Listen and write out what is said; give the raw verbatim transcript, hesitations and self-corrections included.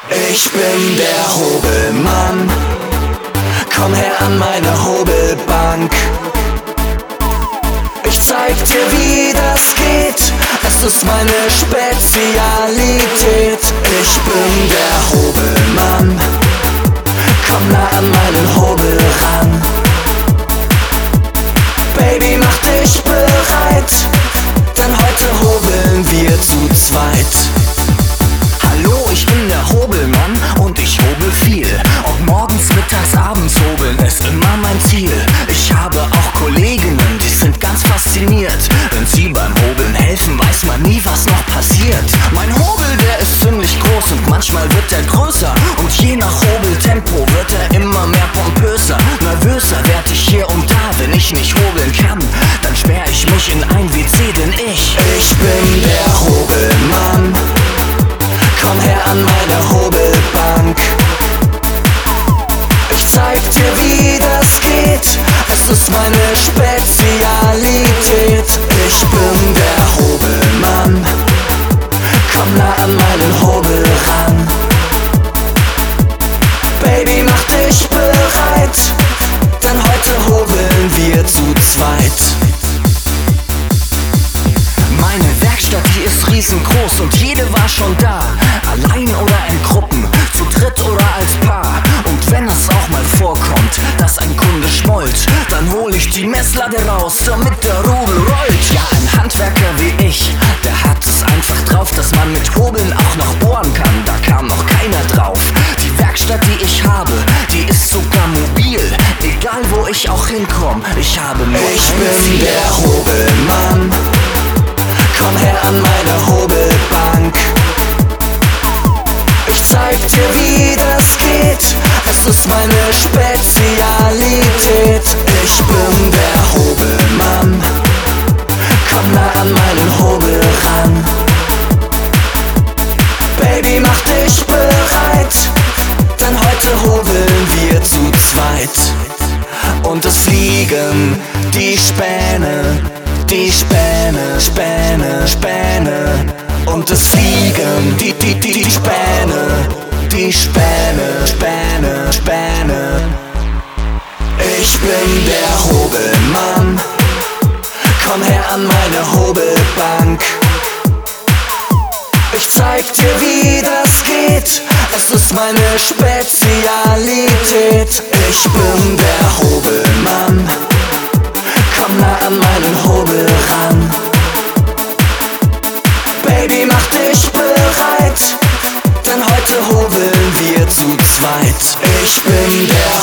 Ich bin der Hobelmann, komm her an meine Hobelbank. Ich zeig dir, wie das geht, es ist meine Spezialität. Ich bin der Hobelmann, komm nah an meinen Hobel ran. Baby, mach dich bereit, denn heute hobeln wir zu zweit. Hallo, ich bin der Hobelmann und ich hobel viel. Ob morgens, mittags, abends hobeln ist immer mein Ziel. Ich habe auch Kolleginnen, die sind ganz fasziniert. Wenn sie beim Hobeln helfen, weiß man nie, was noch passiert. Mein Hobel, der ist ziemlich groß und manchmal wird er größer. Und je nach Hobeltempo wird er immer mehr pompöser. Nervöser werd ich hier und da, wenn ich nicht hobeln kann. Dann sperr ich mich in ein W C, denn ich Ich bin der Hobelmann, komm her an meine Hobelbank. Ich zeig dir, wie das geht, es ist meine Spezialität. Ich bin der Hobelmann, komm nah an meinen Hobel ran. Baby, mach dich bereit, denn heute hobeln wir zu zweit. Meine Werkstatt, die ist riesengroß und jede war schon da. Allein oder in Gruppen, zu dritt oder als Paar. Und wenn es auch mal vorkommt, dass ein Kunde schmollt, dann hol ich die Messlatte raus, damit der Rubel rollt. Ja, ein Handwerker wie ich, der hat es einfach drauf, dass man mit Hobeln auch noch bohren kann. Da kam noch keiner drauf. Die Werkstatt, die ich habe, die ist sogar mobil. Egal wo ich auch hinkomm, ich habe nur Ich ein bin Ziel. der Hobelmann, komm her an meine Hobelbank. Ich zeig dir, wie das geht, es ist meine Spezialität. Ich bin der Hobelmann, komm nah an meinen Hobel ran. Baby, mach dich bereit, denn heute hobeln wir zu zweit. Und es fliegen die Späne, die Späne, Späne, Späne. Und es fliegen die, die, die, die Späne, die Späne, Späne, Späne. Ich bin der Hobelmann, komm her an meine Hobelbank. Ich zeig dir, wie das geht, es ist meine Spezialität. Ich bin der Hobelmann, komm nah an meinen Hobel ran. Baby, mach dich bereit, denn heute hobeln wir zu zweit. Ich bin der